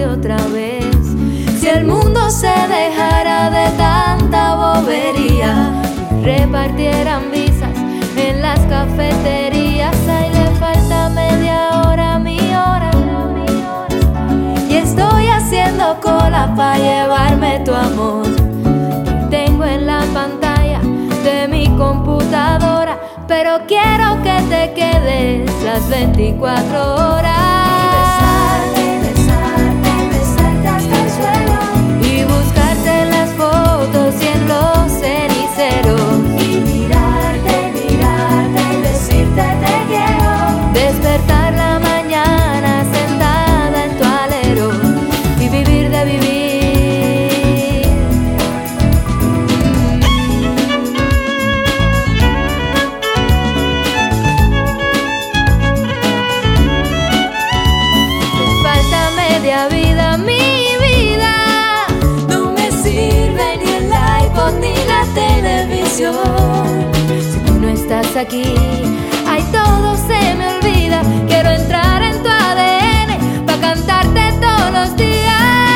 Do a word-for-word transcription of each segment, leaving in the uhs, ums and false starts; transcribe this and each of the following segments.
amarte otra vez. Si el mundo se dejara de tanta bobería y repartieran visas en las cafeterías, ahí le falta media hora a mi hora, y estoy haciendo cola para llevarme tu amor. Tengo en la pantalla de mi computadora, pero quiero que te quedes las veinticuatro horas. Y besarte, besarte, besarte hasta el suelo. Y buscarte en las fotos y en los ceniceros. Y mirarte, mirarte y decirte te quiero. Despertar la mañana sentada en tu alero y vivir de vivir. Media vida, mi vida, no me sirve ni el iPod ni la televisión. Si tú no estás aquí, ay, todo se me olvida. Quiero entrar en tu A D N pa' cantarte todos los días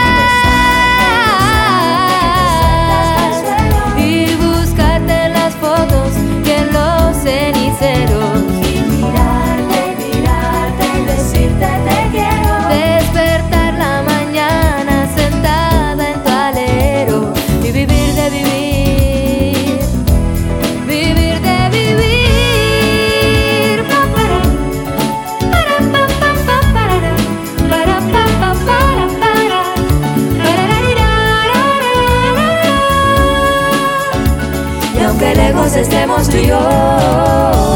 y buscarte en las fotos y en los ceniceros. Y mirarte, mirarte y decirte te quiero. Despertar la mañana sentada en tu alero y vivir de vivir, vivir de vivir. Pa, para, para, pa, pa, pa, para, para, pa, pa, para, para, Y aunque lejos estemos tú y yo,